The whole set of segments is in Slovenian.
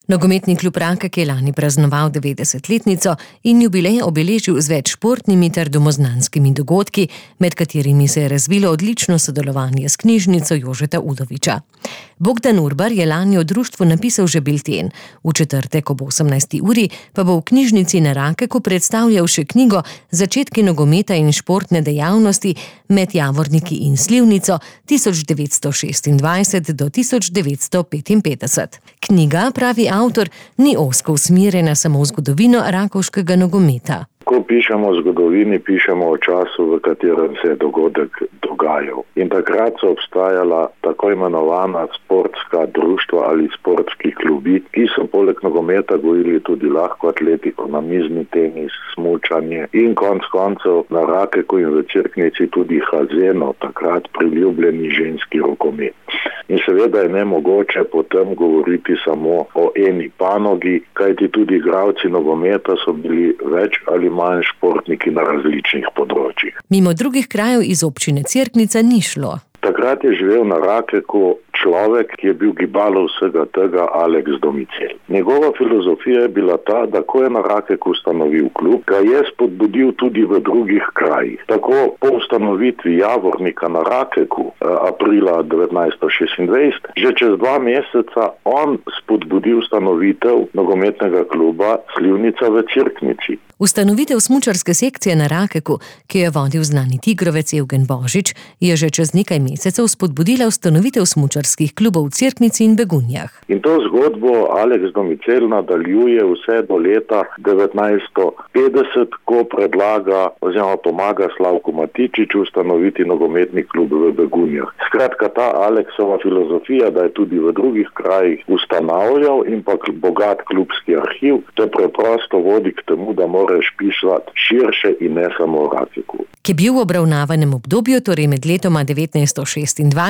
Nogometni klub Rakek je lani praznoval 90-letnico in jubilej obeležil z več športnimi ter domoznanskimi dogodki, med katerimi se je razvilo odlično sodelovanje s knjižnico Jožeta Udoviča. Bogdan Urbar je lani o društvu napisal že bilten. V četrtek ob 18. uri pa bo v knjižnici na Rakeku predstavljal še knjigo Začetki nogometa in športne dejavnosti med Javorniki in Slivnico 1926 do 1955. Knjiga, pravi avtor, ni ozko usmerjena samo v zgodovino rakovškega nogometa. Ko pišemo o zgodovini, pišemo o času, v katerem se je dogodek dogajal. In takrat so obstajala tako imenovana sportska društva ali sportski klubi, ki so poleg nogometa gojili tudi lahko atletiko, namizni tenis, smučanje in konec koncev na Rakeku in v Cerknici tudi Hazeno, takrat priljubljeni ženski rokomet. In seveda je nemogoče potem govoriti samo o eni panogi, kajti tudi igralci nogometa so bili več ali manj športniki na različnih področjih. Mimo drugih krajev iz občine Cerknica ni šlo. Takrat je živel na Rakeku človek, ki je bil gibalo vsega tega, Aleks Domicel. Njegova filozofija je bila ta, da ko je na Rakeku ustanovil klub, ga je spodbudil tudi v drugih krajih. Tako po ustanovitvi Javornika na Rakeku aprila 1926, že čez 2 meseca on spodbudil ustanovitev nogometnega kluba Slivnica v Cerknici. Ustanovitev smučarske sekcije na Rakeku, ki je vodil znani tigrovec Evgen Božič, je že čez nekaj mesecev spodbudila ustanovitev smučarskih klubov v Cerknici in Begunjah. In to zgodbo Aleks Domicel nadaljuje vse do leta 1950, ko predlaga oziroma pomaga Slavku Matičiču ustanoviti nogometni klub v Begunjah. Skratka, ta Aleksova filozofija, da je tudi v drugih krajih ustanavljal in pa bogat klubski arhiv, te preprosto vodi k temu, da moraš pisati širše in ne samo o Rakeku. Ki je bil v obravnavanem obdobju, torej med letoma 1926 in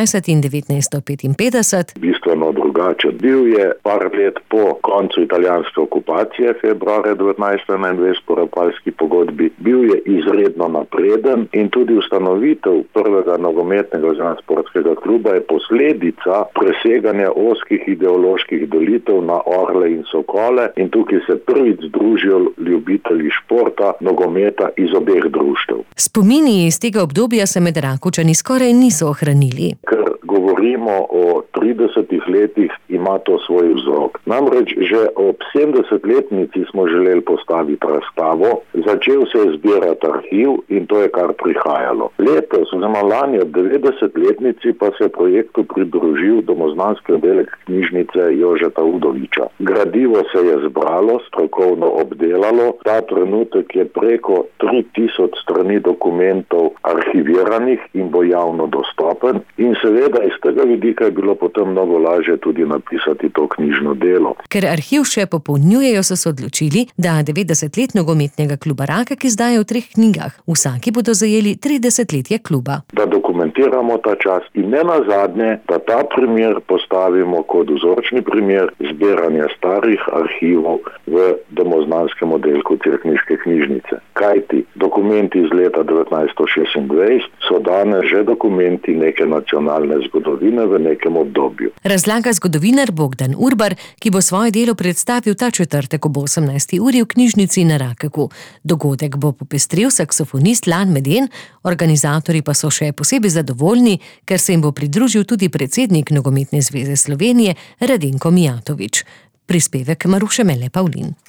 1955, bistveno drugačen. Bil je par let po koncu italijanske okupacije, februarja 1921 po Rapalski pogodbi. Bil je izredno napreden in tudi ustanovitev prvega nogometnega oziroma sportskega kluba je posledica preseganja ozkih ideoloških delitev na orle in sokole in tukaj se prvič združijo ljubitelji športa, nogometa iz obeh društev. Spomini iz tega obdobja se med Rakovčani skoraj niso ohranili. Ker govorimo o 30 letih, ima to svoj vzrok. Namreč že ob 70-letnici smo želeli postaviti razstavo, začel se je zbirati arhiv in to je kar prihajalo. Letos, oziroma lani ob 90-letnici pa se je projektu pridružil domoznanski oddelek knjižnice Jožeta Udoviča. Gradivo se je zbralo, strokovno obdelalo, ta trenutek je preko 3000 strani dokumentov arhiviranih in bo javno dostopen in seveda iz tega vidika je bilo potem mnogo lažje tudi napisati to knjižno delo. Ker arhiv še popolnjujejo, so se odločili, da 90 let nogometnega kluba Rakek izdajo v 3 knjigah. Vsaki bodo zajeli 30-letje kluba. Da dokumentiramo ta čas in ne nazadnje, da ta primer postavimo kot vzorčni primer zbiranja starih arhivov v domoznanskem oddelku Cerkniške knjižnice. Kajti dokumenti iz leta 1926 so danes že dokumenti neke nacionalne zgodovine v nekem obdobju. Razlaga zgodovinar Bogdan Urbar, ki bo svoje delo predstavil ta četrtek ob 18. uri v knjižnici na Rakeku. Dogodek bo popestril saksofonist Lan Meden, organizatorji pa so še posebej zadovoljni, ker se jim bo pridružil tudi predsednik Nogometne zveze Slovenije Radenko Mijatović. Prispevek Maruše Mele Pavlin.